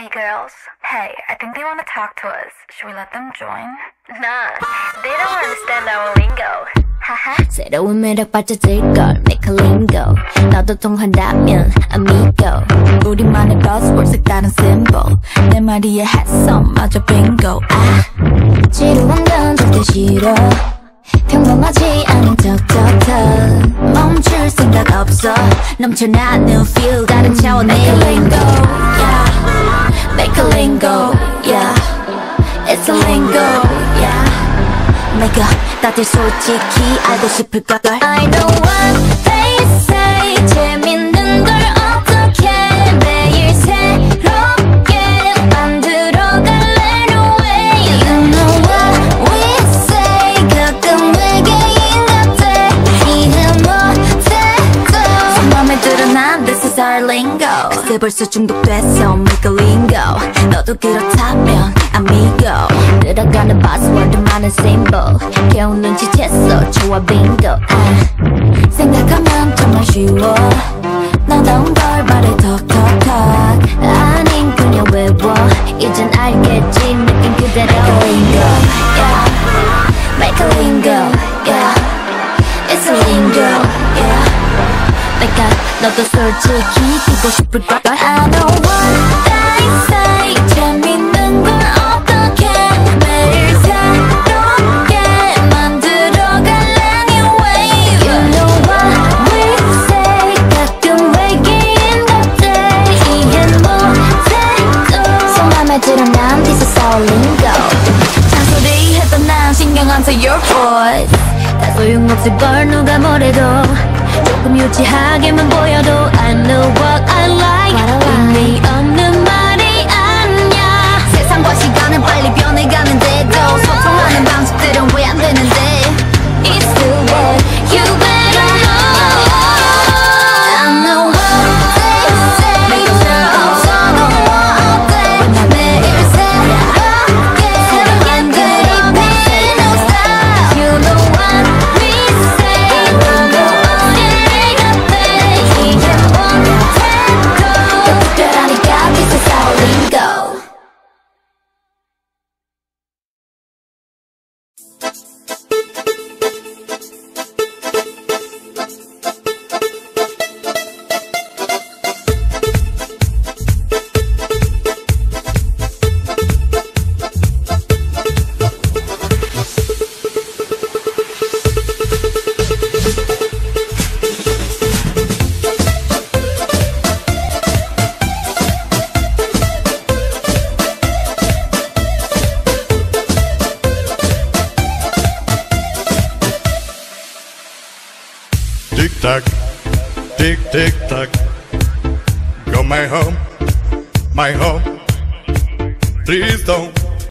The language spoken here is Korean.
Hey girls. Hey, I think they want to talk to us. Should we let them join? Nah, they don't understand our lingo. 하하. 새로운 매력 빠져들걸 make a lingo. 너도 통한다면 amigo. 우리만의 buzzword 색다른 symbol. 내 말이에 해성마저 bingo. 지루한 건 절대 싫어. 평범하지 않은 척척척 멈출 생각 없어. 넘쳐나는 feel 다른 차원의 make a lingo. Yeah. Make a lingo. Yeah. It's a lingo. Yeah. 내가 다들 솔직히 알고 싶을걸. I know what they say. 재밌는 걸 어떻게 매일 새롭게 만들어갈래. No way. You know what we say. 가끔 외계인 같아. 이해 못해도 맘에 들어 난 this is our lingo. 그새 벌써 중독됐어 make a lingo. 너도 그렇다면 amigo. 들어가는 buzzword 많은 symbol. 겨우 눈치챘어 좋아 bingo. 생각하면 정말 쉬워. 너다운 걸 말해 톡톡톡. 아님 그냥 외워. 이젠 알겠지 느낌 그대로. Make a lingo. Yeah. Make a lingo. Yeah. It's a lingo. Yeah. 내가 너도 솔직히 듣고 싶을걸. I know what they say. 재밌는 걸 어떻게 매일 새롭게 만들어갈래. New way. You know what we say. 가끔 외계인 같아. 이해 못해도 맘에 들어 난 this is our lingo. 잔소리 했던 난 신경 안 써 your voice. 다 소용없을 걸 누가 뭐래도 조금 유치하게만 보여도 I know what I like. 의미 없는 말이 아니야. 세상과 시간은 빨리 변해가는데도 소통하는 방식들은 왜 안 되는데. It's the way you better know. I know what they say. 믿을 없어도 어때. 매일 새롭게 만들어가는 no style. You know what we say. 너무 어린 애 같아. 이해 못해도 특별하니까 this is our lingo. Tick tock, tick tick tock. Go my home, my home. Please don't